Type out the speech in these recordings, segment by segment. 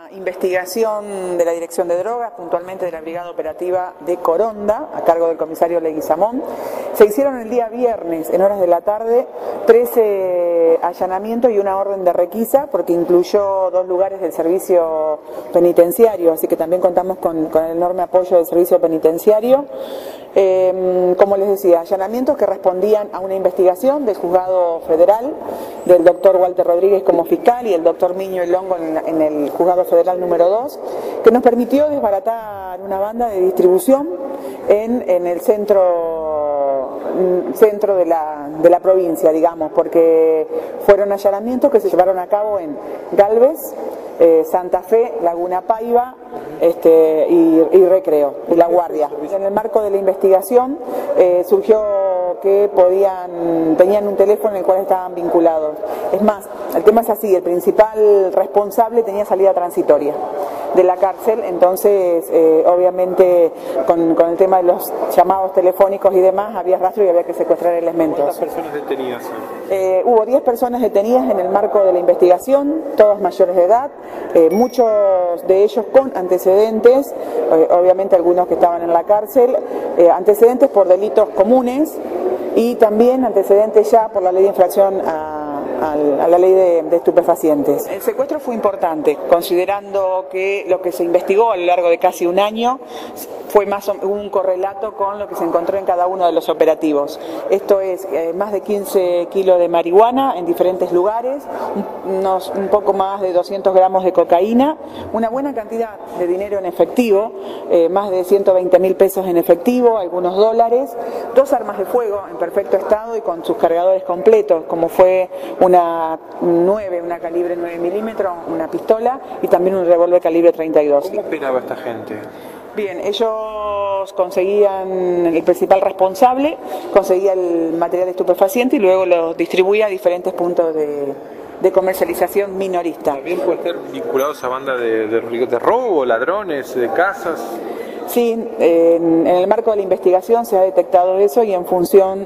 Investigación de la Dirección de Drogas, puntualmente de la Brigada Operativa de Coronda, a cargo del comisario Leguizamón. Se hicieron el día viernes, en horas de la tarde, 13 allanamientos y una orden de requisa, porque incluyó 2 lugares del servicio penitenciario, así que también contamos con el enorme apoyo del servicio penitenciario. Como les decía, allanamientos que respondían a una investigación del juzgado federal, del doctor Walter Rodríguez como fiscal y el doctor Miño y Longo en el juzgado federal número 2, que nos permitió desbaratar una banda de distribución en el centro de la provincia, digamos, porque fueron allanamientos que se llevaron a cabo en Galvez, Santa Fe, Laguna Paiva y Recreo, y La Guardia. En el marco de la investigación surgió que tenían un teléfono en el cual estaban vinculados. Es más, el tema es así, el principal responsable tenía salida transitoria de la cárcel, entonces obviamente con el tema de los llamados telefónicos y demás había rastro y había que secuestrar elementos. ¿Cuántas personas detenidas? Hubo 10 personas detenidas en el marco de la investigación, todos mayores de edad, muchos de ellos con antecedentes, obviamente algunos que estaban en la cárcel, antecedentes por delitos comunes y también antecedentes ya por la ley de infracción a la ley de estupefacientes. El secuestro fue importante, considerando que lo que se investigó a lo largo de casi un año fue un correlato con lo que se encontró en cada uno de los operativos. Esto es más de 15 kilos de marihuana en diferentes lugares, un poco más de 200 gramos de cocaína, una buena cantidad de dinero en efectivo, más de 120.000 pesos en efectivo, algunos dólares, 2 armas de fuego en perfecto estado y con sus cargadores completos, como fue una calibre 9 milímetros, una pistola y también un revólver calibre 32. ¿Cómo operaba esta gente? Bien, ellos conseguían, el principal responsable conseguía el material estupefaciente y luego lo distribuía a diferentes puntos de comercialización minorista. ¿También puede estar vinculados a banda de robo, ladrones, de casas? Sí, en el marco de la investigación se ha detectado eso y en función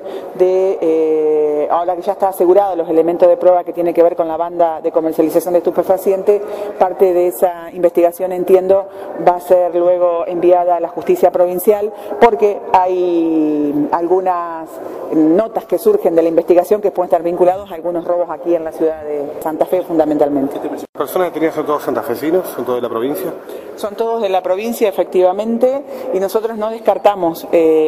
de, ahora que ya está asegurado los elementos de prueba que tiene que ver con la banda de comercialización de estupefacientes, parte de esa investigación, entiendo, va a ser luego enviada a la justicia provincial porque hay algunas notas que surgen de la investigación que pueden estar vinculados a algunos robos aquí en la ciudad de Santa Fe fundamentalmente. ¿Las personas detenidas son todos santafesinos? ¿Son todos de la provincia? Son todos de la provincia, efectivamente, y nosotros no descartamos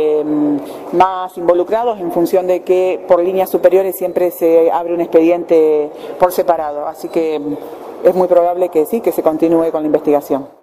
más involucrados en función de que por líneas superiores siempre se abre un expediente por separado, así que es muy probable que sí, que se continúe con la investigación.